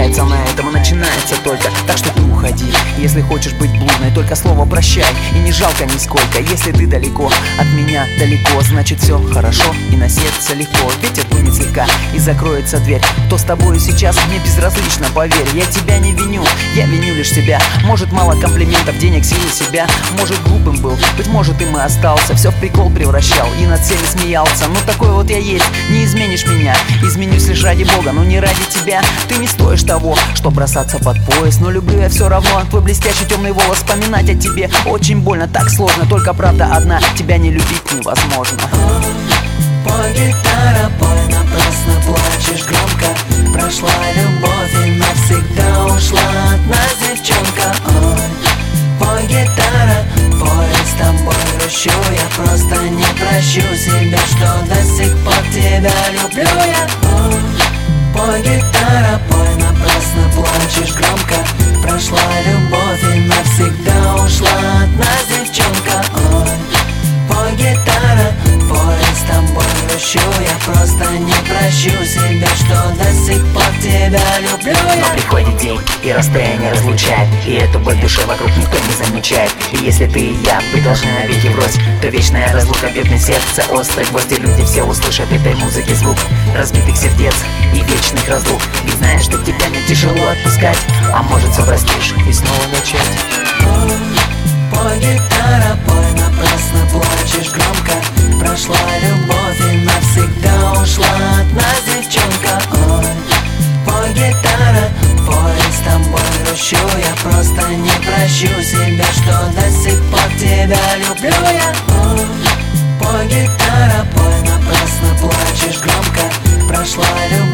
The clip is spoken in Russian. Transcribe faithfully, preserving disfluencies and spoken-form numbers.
кончается на этом, и начинается только. Так что ты уходи, если хочешь быть блудной, только слово прощай, и не жалко нисколько. Если ты далеко от меня, далеко, значит все хорошо и на сердце легко. Ветер дунет слегка и закроется дверь. Кто с тобой сейчас, мне безразлично, поверь. Я тебя не виню, я виню лишь себя. Может мало комплиментов, денег, силы себя. Может глупым был, быть может им и остался. Все в прикол превращал и над всеми смеялся. Ну такой вот я есть, не изменишь меня. Изменюсь лишь ради Бога, но не ради тебя. Ты не стоишь того, что бросаться под пояс. Но люблю я все равно твой блестящий темный волос. Вспоминать о тебе очень больно, так сложно. Только правда одна, тебя не любить невозможно. Пой, гитара, пой, напрасно плачешь громко. Прошла любовь и навсегда ушла от нас девчонка. Ой, пой, гитара, пой, с тобой грущу. Я просто не прощу себя, что до сих пор тебя люблю я. Ой, пой, гитара, пой, напрасно плачешь громко. Прошла любовь и навсегда ушла от нас девчонка. Ой, пой, гитара, пой, с тобой грущу. Я просто не прощу себя, что до сих пор тебя люблю я. Но приходит день, и расстояние разлучает, и эту боль в душе вокруг никто не замечает. И если ты и я, вы должны навеки врозь, то вечная разлука бедное сердце острой гвозди. Люди все услышат этой музыки звук разбитых сердец и вечных разлук. Ведь знаешь, что тебя не тяжело отпускать, а может все простишь и снова начать. Пой, гитара, пой, напрасно плачешь громко. Прошла любовь и навсегда ушла от нас девчонка. Ой, пой, гитара, пой, с тобой грущу. Я просто не прощу себя, что до сих пор тебя люблю я. Ой, пой, гитара, пой, напрасно плачешь громко. Прошла любовь